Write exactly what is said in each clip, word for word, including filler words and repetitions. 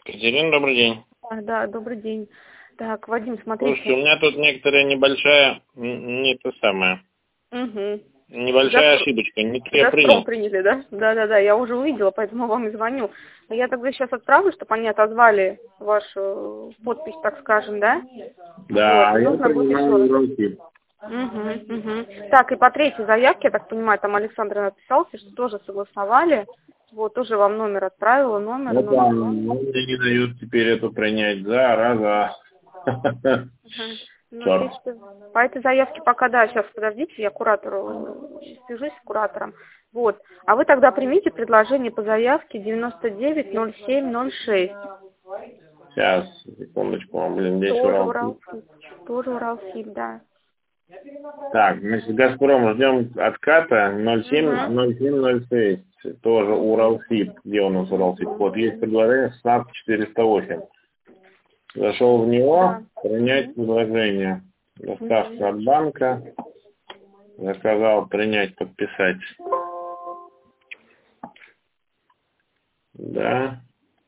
Катерина, добрый день. А, да, добрый день. Так, Вадим, смотрите. Слушайте, у меня тут некоторая небольшая, н- не то самое, Угу. небольшая Газпром, ошибочка. Не то я Газпром принял. приняли, да? Да, да, да, я уже увидела, поэтому вам и звоню. Но я тогда сейчас отправлю, чтобы они отозвали вашу подпись, так скажем, да? Да, Вот, и я нужно будет еще принимаю раз. уроки. Угу, угу. Так, и по третьей заявке, я так понимаю, там Александр написался, что тоже согласовали. Вот, тоже вам номер отправила, номер, Ну номер, там, номер. ну, мне не дают теперь эту принять. Зараза. Мгм. Ну, Черт. и что? По этой заявке пока, да, сейчас подождите, я куратору свяжусь с куратором. Вот. А вы тогда примите предложение по заявке девяносто девять ноль семь ноль шесть. Сейчас, секундочку, блин, здесь Тоже Урал. Уралсиб. Тоже Уралсиб, да. Так, значит, Газпром ждем отката ноль семь Угу. ноль семь ноль шесть. Тоже Уралсиб. Где у нас Уралсиб? Вот есть предложение шестнадцать четыреста восемь. Зашел в него, Да. принять предложение. Доставка от банка. Заказал принять, подписать. Да.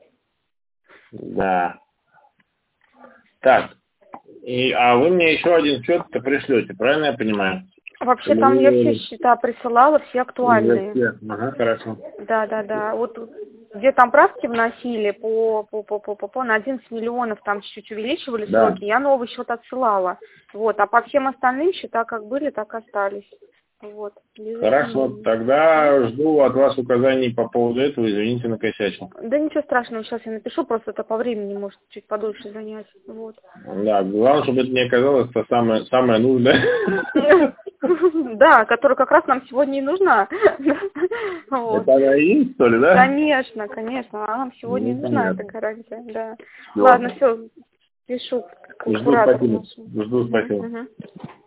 Да. Так. И, а вы мне еще один счет-то пришлете, правильно я понимаю? Вообще Чтобы там вы я все не счета присылала, все актуальные. для всех. Ага, хорошо. Да, да, да. Вот где там правки вносили по, по, по, по, по, по на одиннадцать миллионов, там чуть-чуть увеличивали Да. сроки, я новый счет отсылала. Вот, а по всем остальным счета как были, так остались. Вот. Без Хорошо, изменений. тогда жду от вас указаний по поводу этого, извините, накосячил. Да ничего страшного, сейчас я напишу, просто это по времени может чуть подольше занять. Вот. Да, главное, чтобы это не оказалось то самое, самое нужное. Да, которая как раз нам сегодня и нужна. Вот. Это она и есть, что ли, да? Конечно, конечно, а нам сегодня и Ну, нужна эта понятно. гарантия, да. Всё. Ладно, все, пишу к Жду, куратору спасибо. нашему. Жду, спасибо. Мгм, мгм.